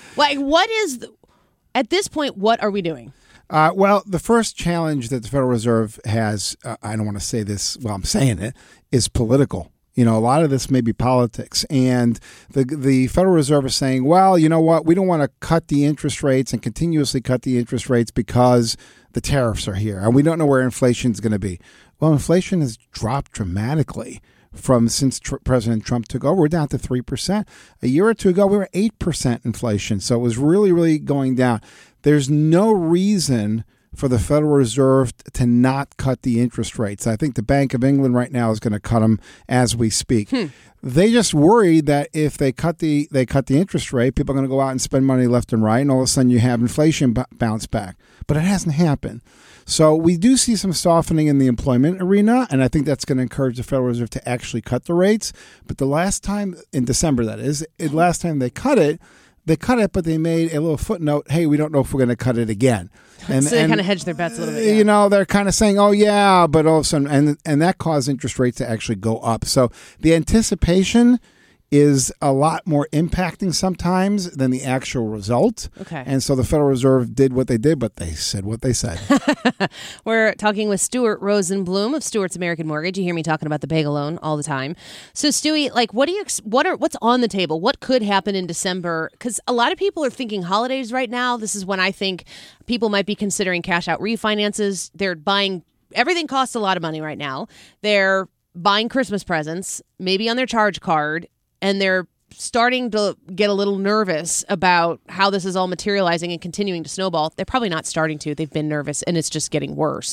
At this point, what are we doing? Well, the first challenge that the Federal Reserve has, I don't want to say this while I'm saying it, is political. A lot of this may be politics. And the Federal Reserve is saying, well, you know what? We don't want to cut the interest rates and continuously cut the interest rates because the tariffs are here. And we don't know where inflation is going to be. Well, inflation has dropped dramatically since President Trump took over. We're down to 3%. A year or two ago, we were 8% inflation. So it was really, really going down. There's no reason for the Federal Reserve to not cut the interest rates. I think the Bank of England right now is going to cut them as we speak. They just worried that if they cut the interest rate, people are going to go out and spend money left and right, and all of a sudden you have inflation bounce back. But it hasn't happened. So we do see some softening in the employment arena, and I think that's going to encourage the Federal Reserve to actually cut the rates. But the last time, in December that is, last time they cut it, They cut it, but they made a little footnote, hey, we don't know if we're going to cut it again. So they kind of hedged their bets a little bit. Yeah. They're kind of saying, oh, yeah, but all of a sudden, and that caused interest rates to actually go up. So the anticipation is a lot more impacting sometimes than the actual result. Okay. And so the Federal Reserve did what they did, but they said what they said. We're talking with Stuart Rosenblum of Stuart's American Mortgage. You hear me talking about the bagel loan all the time. So Stewie, like, what's on the table? What could happen in December? Because a lot of people are thinking holidays right now. This is when I think people might be considering cash out refinances. They're buying, everything costs a lot of money right now. They're buying Christmas presents, maybe on their charge card, and they're starting to get a little nervous about how this is all materializing and continuing to snowball. They're probably not starting to. They've been nervous, and it's just getting worse.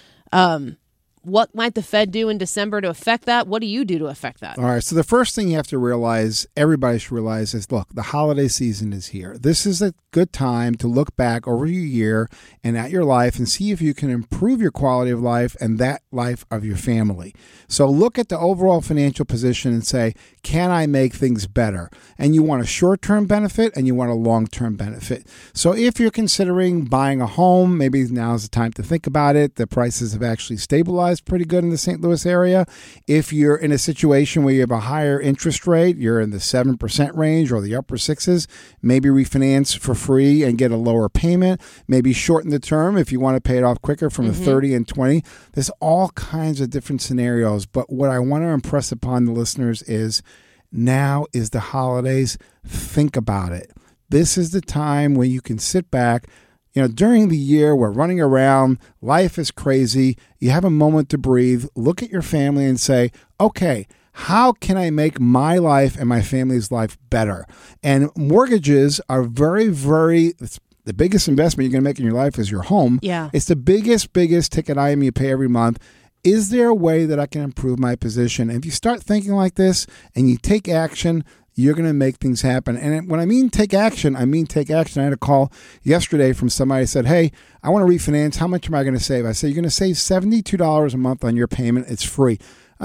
What might the Fed do in December to affect that? What do you do to affect that? All right. So the first thing you have to realize, everybody should realize, is, look, the holiday season is here. This is a good time to look back over your year and at your life and see if you can improve your quality of life and that life of your family. So look at the overall financial position and say, can I make things better? And you want a short-term benefit and you want a long-term benefit. So if you're considering buying a home, maybe now's the time to think about it. The prices have actually stabilized pretty good in the St. Louis area. If you're in a situation where you have a higher interest rate, you're in the 7% range or the upper sixes, maybe refinance for free and get a lower payment. Maybe shorten the term if you want to pay it off quicker from the 30 and 20. There's all kinds of different scenarios. But what I want to impress upon the listeners is now is the holidays. Think about it. This is the time when you can sit back. During the year, we're running around, life is crazy. You have a moment to breathe, look at your family and say, okay, how can I make my life and my family's life better? And mortgages are very, very, the biggest investment you're going to make in your life is your home. Yeah. It's the biggest ticket item you pay every month. Is there a way that I can improve my position? And if you start thinking like this and you take action, you're going to make things happen. And when I mean take action, I had a call yesterday from somebody who said, hey, I want to refinance. How much am I going to save? I said, you're going to save $72 a month on your payment. It's free.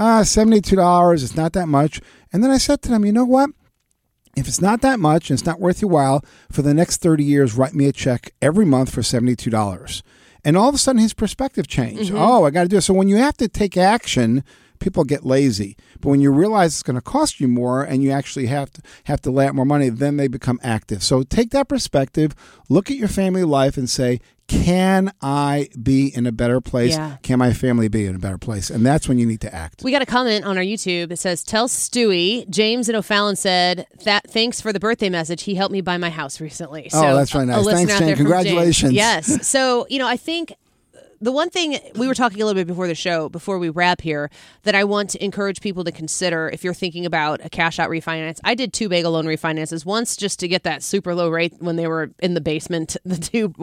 $72, it's not that much. And then I said to them, you know what? If it's not that much and it's not worth your while, for the next 30 years, write me a check every month for $72. And all of a sudden, his perspective changed. Oh, I got to do it. So when you have to take action, people get lazy. But when you realize it's going to cost you more and you actually have to lay out more money, then they become active. So take that perspective, look at your family life and say, can I be in a better place? Yeah. Can my family be in a better place? And that's when you need to act. We got a comment on our YouTube that says, tell Stewie, James in O'Fallon said, that thanks for the birthday message. He helped me buy my house recently. So, that's really nice. Thanks, Jane. Congratulations. Yes. So, I think the one thing we were talking a little bit before the show, before we wrap here, that I want to encourage people to consider if you're thinking about a cash out refinance. I did 2 bagel loan refinances, once just to get that super low rate when they were in the basement, the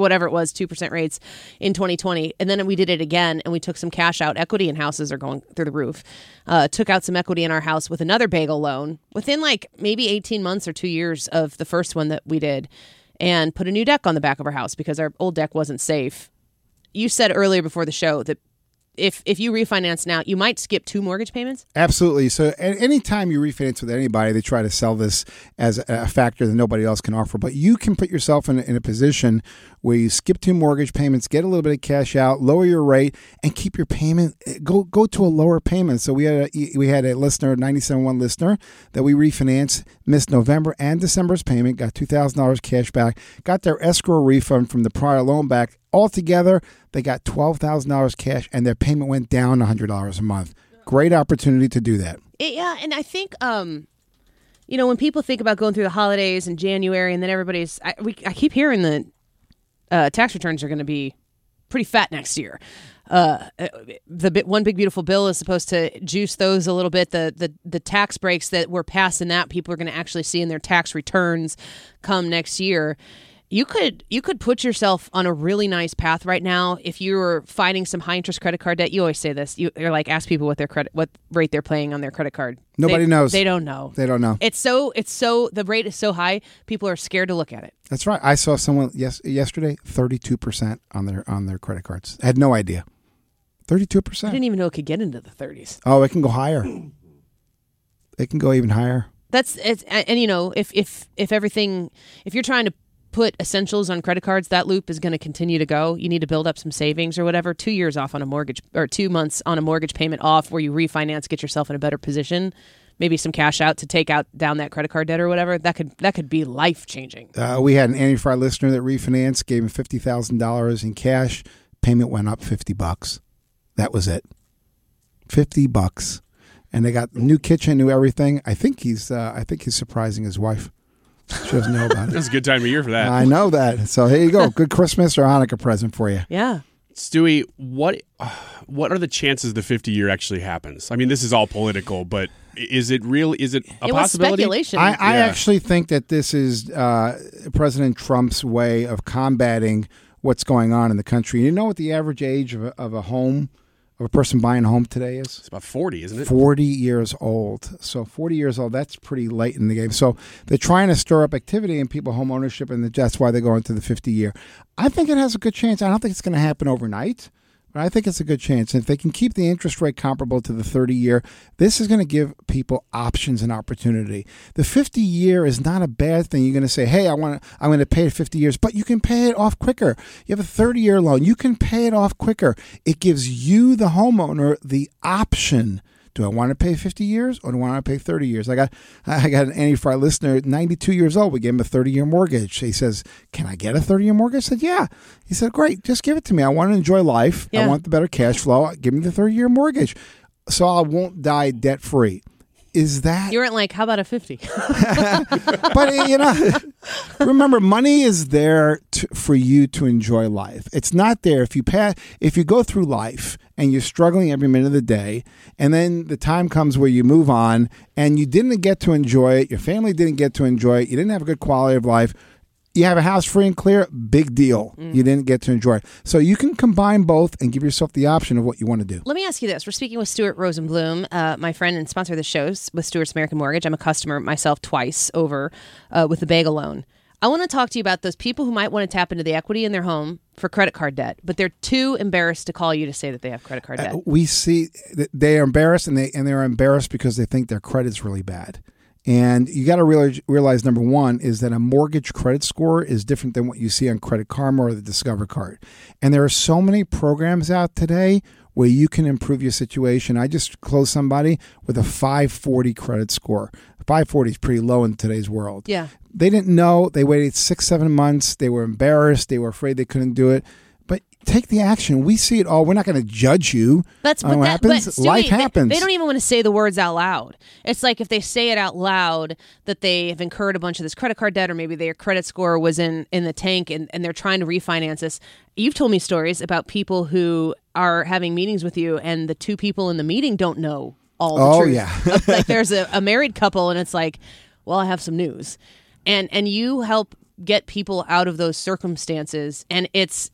2% rates in 2020. And then we did it again and we took some cash out. Equity in houses are going through the roof. Took out some equity in our house with another bagel loan within maybe 18 months or 2 years of the first one that we did, and put a new deck on the back of our house because our old deck wasn't safe. You said earlier before the show that if you refinance now, you might skip 2 mortgage payments? Absolutely. So anytime you refinance with anybody, they try to sell this as a factor that nobody else can offer. But you can put yourself in a position where you skip 2 mortgage payments, get a little bit of cash out, lower your rate, and keep your payment. Go to a lower payment. So we had a listener, 97.1 listener, that we refinanced, missed November and December's payment, got $2,000 cash back, got their escrow refund from the prior loan back. Altogether, they got $12,000 cash, and their payment went down $100 a month. Great opportunity to do that. Yeah, and I think, when people think about going through the holidays in January, and then I keep hearing that tax returns are going to be pretty fat next year. The one big beautiful bill is supposed to juice those a little bit. The tax breaks that were passed in that, people are going to actually see in their tax returns come next year. You could put yourself on a really nice path right now if you're fighting some high interest credit card debt. You always say this. You're like, ask people what rate they're paying on their credit card. Nobody knows. They don't know. They don't know. It's so the rate is so high. People are scared to look at it. That's right. I saw someone yesterday 32% on their credit cards. I had no idea. 32%. I didn't even know it could get into the 30s. Oh, it can go higher. It can go even higher. That's it's and you know if everything if you're trying to put essentials on credit cards, that loop is going to continue to go. You need to build up some savings or whatever. 2 years off on a mortgage or 2 months on a mortgage payment off where you refinance, get yourself in a better position. Maybe some cash out to take out down that credit card debt or whatever. That could be life changing. We had an Annie Fry listener that refinanced, gave him $50,000 in cash. Payment went up $50. That was it. $50. And they got new kitchen, new everything. I think he's surprising his wife. She doesn't know about it. That's a good time of year for that. I know that. So here you go. Good Christmas or Hanukkah present for you. Yeah. Stewie, what are the chances the 50-year actually happens? I mean, this is all political, but is it real? Is it a possibility? Speculation. I actually think that this is President Trump's way of combating what's going on in the country. You know what the average age of a person buying a home today is? It's about 40, isn't it? 40 years old. So 40 years old, that's pretty late in the game. So they're trying to stir up activity in people home ownership, and that's why they go into the 50-year. I think it has a good chance. I don't think it's going to happen overnight, but I think it's a good chance. And if they can keep the interest rate comparable to the 30-year, this is going to give people options and opportunity. The 50-year is not a bad thing. You're going to say, hey, I'm going to pay it 50 years, but you can pay it off quicker. You have a 30-year loan. You can pay it off quicker. It gives you, the homeowner, the option. Do I want to pay 50 years or do I want to pay 30 years? I got an Annie Fry listener, 92 years old. We gave him a 30-year mortgage. He says, can I get a 30-year mortgage? I said, yeah. He said, great. Just give it to me. I want to enjoy life. Yeah. I want the better cash flow. Give me the 30-year mortgage so I won't die debt-free. Is that... You weren't like, how about a 50? But, remember, money is there for you to enjoy life. It's not there if you go through life and you're struggling every minute of the day, and then the time comes where you move on and you didn't get to enjoy it, your family didn't get to enjoy it, you didn't have a good quality of life, you have a house free and clear, big deal. You didn't get to enjoy it. So you can combine both and give yourself the option of what you want to do. Let me ask you this. We're speaking with Stuart Rosenblum, my friend and sponsor of the show with Stuart's American Mortgage. I'm a customer myself twice over with the Bagel loan. I want to talk to you about those people who might want to tap into the equity in their home for credit card debt, but they're too embarrassed to call you to say that they have credit card debt. We see that they are embarrassed, and they're embarrassed because they think their credit's really bad. And you got to realize, number one, is that a mortgage credit score is different than what you see on Credit Karma or the Discover card. And there are so many programs out today where you can improve your situation. I just closed somebody with a 540 credit score. 540 is pretty low in today's world. Yeah. They didn't know. They waited 6-7 months. They were embarrassed. They were afraid they couldn't do it. But take the action. We see it all. We're not going to judge you. That's what happens. Stewie, Life happens. They don't even want to say the words out loud. It's like if they say it out loud that they have incurred a bunch of this credit card debt, or maybe their credit score was in the tank and they're trying to refinance this. You've told me stories about people who are having meetings with you and the two people in the meeting don't know all the truth. Yeah. Like there's a married couple and it's like, well, I have some news. And you help get people out of those circumstances. And it's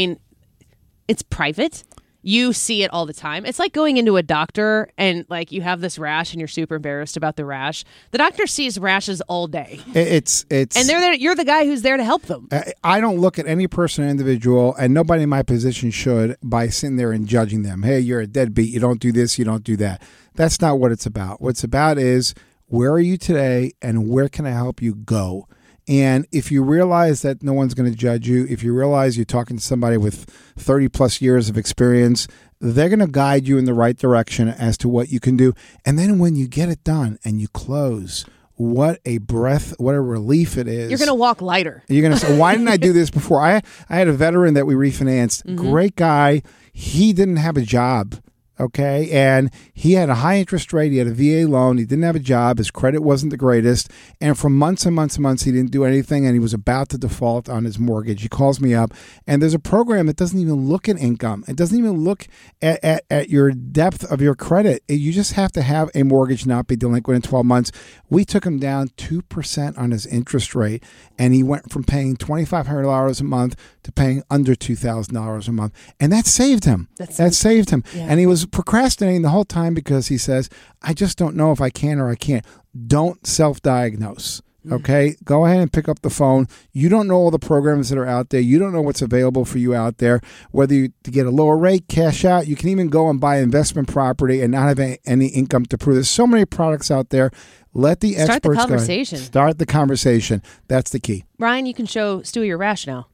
private. You see it all the time. It's like going into a doctor and like you have this rash and you're super embarrassed about the rash. The doctor sees rashes all day. It's and they're there. You're the guy who's there to help them. I don't look at any person or individual, and nobody in my position should, by sitting there and judging them. Hey, you're a deadbeat. You don't do this. You don't do that. That's not what it's about. What it's about is, where are you today and where can I help you go? And if you realize that no one's going to judge you, if you realize you're talking to somebody with 30 plus years of experience, they're going to guide you in the right direction as to what you can do. And then when you get it done and you close, what a relief it is. You're going to walk lighter. You're going to say, why didn't I do this before? I had a veteran that we refinanced. Great guy. He didn't have a job. Okay, and he had a high interest rate. He had a VA loan. He didn't have a job. His credit wasn't the greatest. And for months and months and months, he didn't do anything, and he was about to default on his mortgage. He calls me up, and there's a program that doesn't even look at income. It doesn't even look at your depth of your credit. You just have to have a mortgage, not be delinquent in 12 months. We took him down 2% on his interest rate, and he went from paying $2,500 a month to paying under $2,000 a month. And that saved him. That saved him. Yeah. And he was procrastinating the whole time because he says, I just don't know if I can or I can't. Don't self-diagnose. Okay, go ahead and pick up the phone. You don't know all the programs that are out there. You don't know what's available for you out there. Whether you to get a lower rate, cash out, you can even go and buy investment property and not have any income to prove. There's so many products out there. Let the experts Start the conversation. Start the conversation. That's the key. Ryan, you can show Stewie your rash now.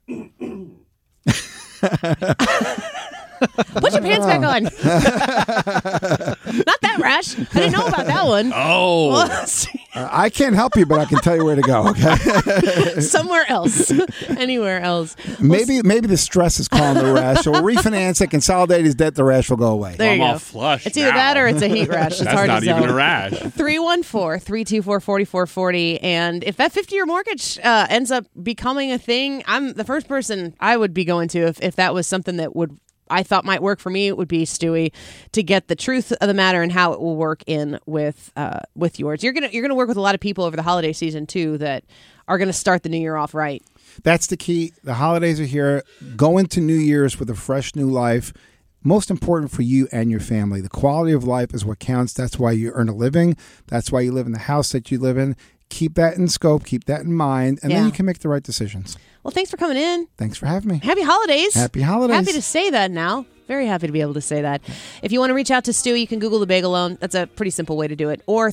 Put your pants back on. Not that rash. I didn't know about that one. Oh. I can't help you, but I can tell you where to go, okay? Somewhere else. Anywhere else. Maybe the stress is calling the rash. So we'll refinance it, consolidate his debt, the rash will go away. There you I'm go. all flushed. It's either now. that or it's a heat rash. It's That's hard not to tell. even a rash. 314-324-4440. And if that 50-year mortgage ends up becoming a thing, I'm the first person I would be going to if that was something that I thought might work for me. It would be Stewie, to get the truth of the matter and how it will work in with yours. You're gonna work with a lot of people over the holiday season too that are gonna start the new year off right. That's the key. The holidays are here. Go into New Year's with a fresh new life. Most important for you and your family. The quality of life is what counts. That's why you earn a living. That's why you live in the house that you live in. Keep that in scope. Keep that in mind. And then you can make the right decisions. Well, thanks for coming in. Thanks for having me. Happy holidays. Happy holidays. Happy to say that now. Very happy to be able to say that. If you want to reach out to Stu, you can Google the Bagel Loan. That's a pretty simple way to do it. Or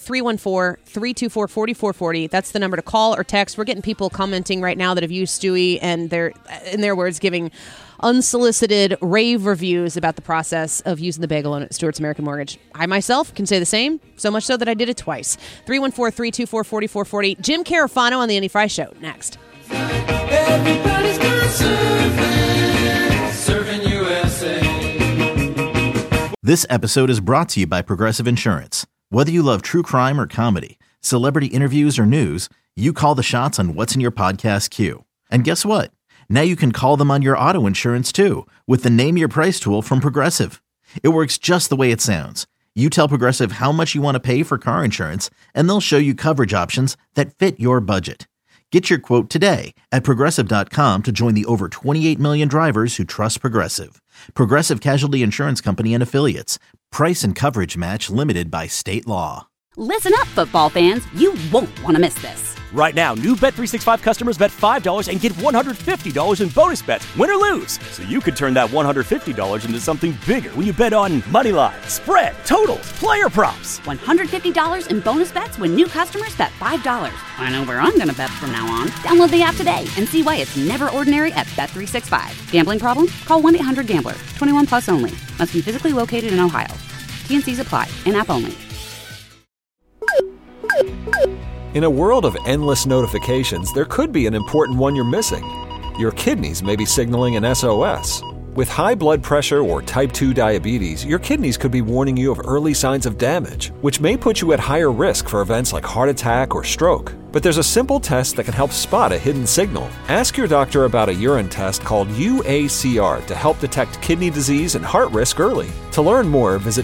314-324-4440. That's the number to call or text. We're getting people commenting right now that have used Stewie and they're, in their words, giving unsolicited rave reviews about the process of using the Bagel Loan at Stewart's American Mortgage. I myself can say the same, so much so that I did it twice. 314-324-4440. Jim Carafano on the Andy Fry Show. Next. Everybody's got serving USA. This episode is brought to you by Progressive Insurance. Whether you love true crime or comedy, celebrity interviews or news, you call the shots on what's in your podcast queue. And guess what? Now you can call them on your auto insurance too with the Name Your Price tool from Progressive. It works just the way it sounds. You tell Progressive how much you want to pay for car insurance, and they'll show you coverage options that fit your budget. Get your quote today at Progressive.com to join the over 28 million drivers who trust Progressive. Progressive Casualty Insurance Company and Affiliates. Price and coverage match limited by state law. Listen up, football fans. You won't want to miss this. Right now, new Bet365 customers bet $5 and get $150 in bonus bets, win or lose. So you could turn that $150 into something bigger when you bet on money line, spread, totals, player props. $150 in bonus bets when new customers bet $5. I know where I'm going to bet from now on. Download the app today and see why it's never ordinary at Bet365. Gambling problem? Call 1-800-GAMBLER. 21 plus only. Must be physically located in Ohio. T&Cs apply. In-app only. In a world of endless notifications, there could be an important one you're missing. Your kidneys may be signaling an SOS. With high blood pressure or type 2 diabetes, your kidneys could be warning you of early signs of damage, which may put you at higher risk for events like heart attack or stroke. But there's a simple test that can help spot a hidden signal. Ask your doctor about a urine test called UACR to help detect kidney disease and heart risk early. To learn more, visit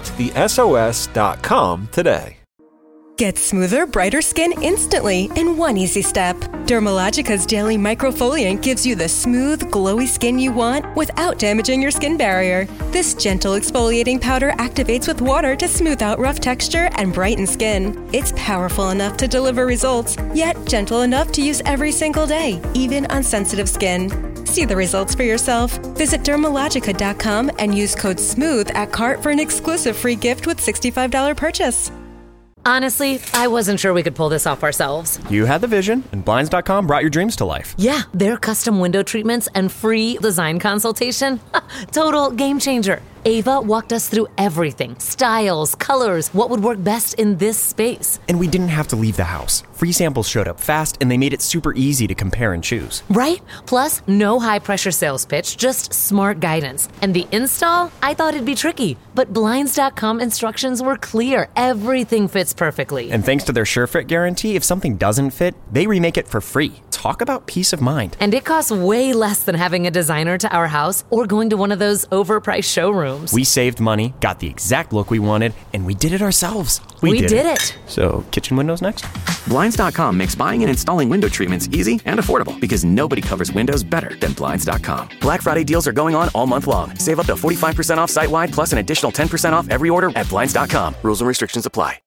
detectthesos.com today. Get smoother, brighter skin instantly in one easy step. Dermalogica's Daily Microfoliant gives you the smooth, glowy skin you want without damaging your skin barrier. This gentle exfoliating powder activates with water to smooth out rough texture and brighten skin. It's powerful enough to deliver results, yet gentle enough to use every single day, even on sensitive skin. See the results for yourself. Visit Dermalogica.com and use code SMOOTH at cart for an exclusive free gift with $65 purchase. Honestly, I wasn't sure we could pull this off ourselves. You had the vision, and Blinds.com brought your dreams to life. Yeah, their custom window treatments and free design consultation. Total game changer. Ava walked us through everything. Styles, colors, what would work best in this space. And we didn't have to leave the house. Free samples showed up fast, and they made it super easy to compare and choose. Right? Plus, no high-pressure sales pitch, just smart guidance. And the install? I thought it'd be tricky, but Blinds.com instructions were clear. Everything fits perfectly. And thanks to their SureFit guarantee, if something doesn't fit, they remake it for free. Talk about peace of mind. And it costs way less than having a designer to our house or going to one of those overpriced showrooms. We saved money, got the exact look we wanted, and we did it ourselves. We did it. So, kitchen windows next? Blinds.com makes buying and installing window treatments easy and affordable because nobody covers windows better than Blinds.com. Black Friday deals are going on all month long. Save up to 45% off site-wide plus an additional 10% off every order at Blinds.com. Rules and restrictions apply.